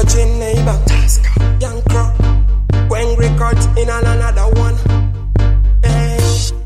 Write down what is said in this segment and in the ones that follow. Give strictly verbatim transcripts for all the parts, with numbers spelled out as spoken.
touching neighbor. Young Crow, Gwen Records in another one. Hey.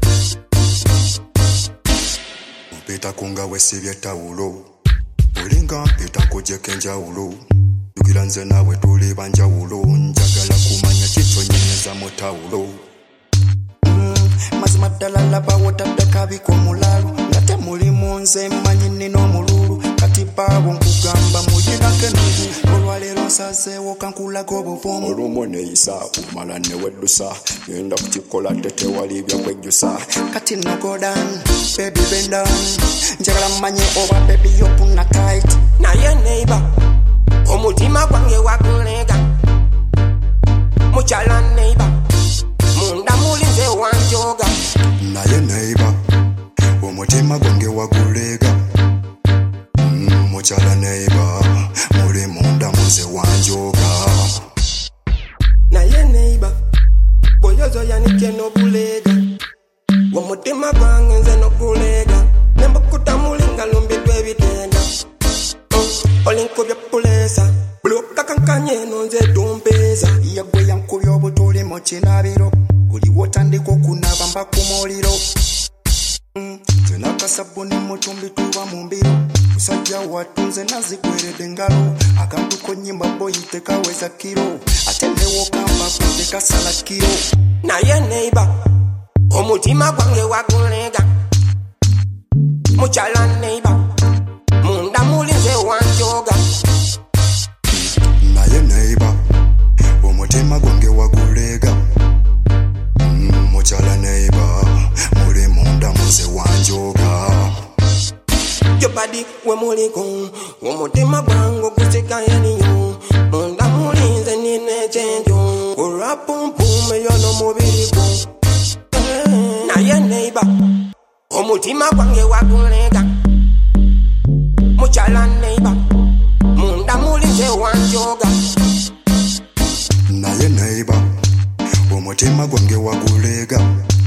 Mpita kunga wesibye tawulo, olinga mpita nkujeko enjawulo. Yugira nze nawe tuli banjawulo, njagala kumanya kitonyeza mu tawulo. Mazima ddala laba wotadde kabiko mulalo nga temulimu nze mmanyi nnina omululu kati baabo nkugamba muyinako ennugu olwaleero nsazeewo kankulaga obuvumu olumu neeyisa kumala neweddusa genda kukikola te tewali byakwejjusa kati nogodan baby bendan njagala mmanye oba baby yopuna tight naye neighbor omutima gwange wakulega mukyala neighbor munda mulinze wanjoga naye neighbor omutima gwange wagulega mm, mukyala neighbor muli munda muze wanjoga naye neighbor boyozo yanike nobulega omutima gwange nze nogulega nembukuta mulinga lumbidwa ebitenda mm, olinkubya pulesa buloka kankanye nonze tumpeza yagwe yankubya obutuli mu kinabiro buli wotandika okunaba mba ku muliro mm. tena kasabuni mutumbi tuba mu mbiro musajja watunze nazigweredde engalo akantu konyimba boyi kaweza kiro ate newokamba tekasala kiro naye neighbor omutima gwange wagulega mukyala neighbor munda mulinze wanjoga naye neighbor omutima gwange wagulega mm, mukyala neighbor muli munda muze wanjoga your body we muliko omutima gwange gusika yaniyo munda mulinze nine chenjo urapumpume yono mubiriko naye neighbor omutima gwange wagulega mukyala neighbor munda mulinze wanjoga naye neighbor omutima gwange wagulega